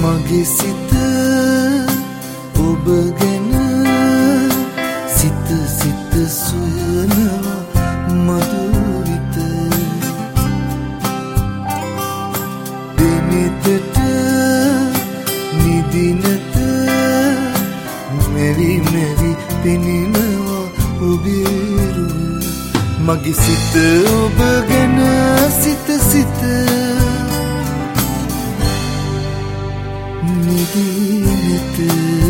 මගේ සිත ඔබ ගැන සිත සිත සොයනවා මధుරිත දෙනෙතට නිදිනත මෙරි මෙරි පෙනෙනවා ඔබේ රුව මගේ සිත ඔබ ගැන සිත සිත නිදිනත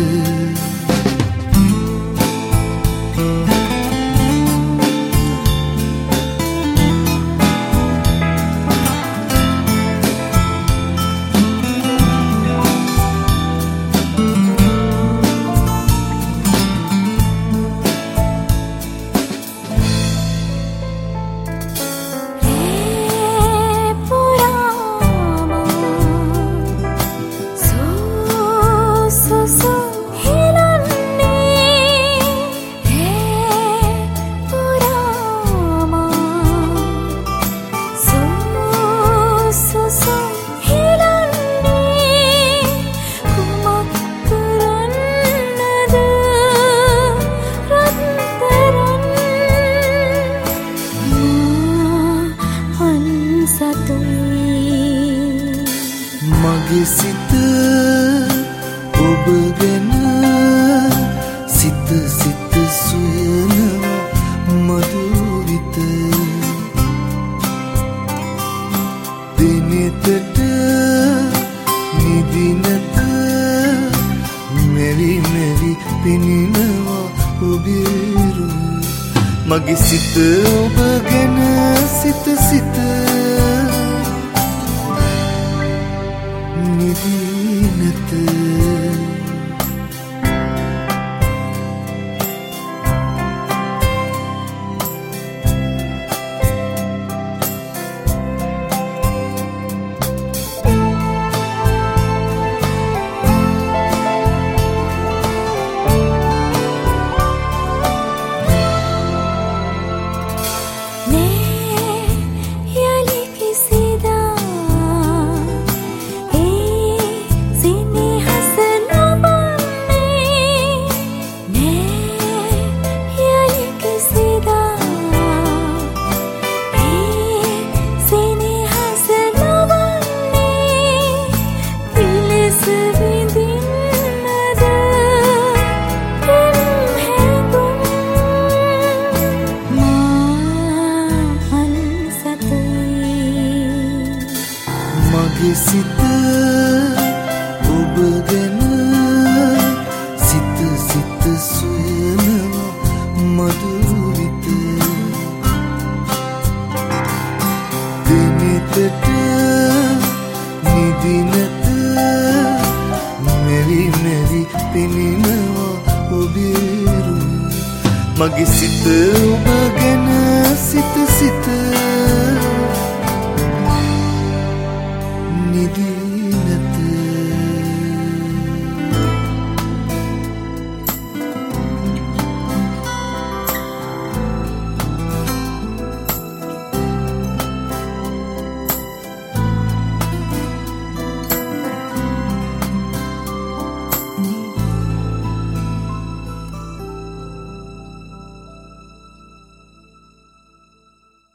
මගේ සිත ඔබ ගැන සිත සිත සොයනවා මధుරිත දිනෙතට නිදිනත මෙරි මෙරි පෙනෙනවා ඔබේ රුව මගේ සිත ඔබ ගැන සිත සිත නිදිනත මගේ සිත ඔබ ගැන සිත සිත සොයනවා මధుරිත දිනෙතට නිදිනත මෙරි මෙරි පෙනෙනවා ඔබේ රුව මගේ සිත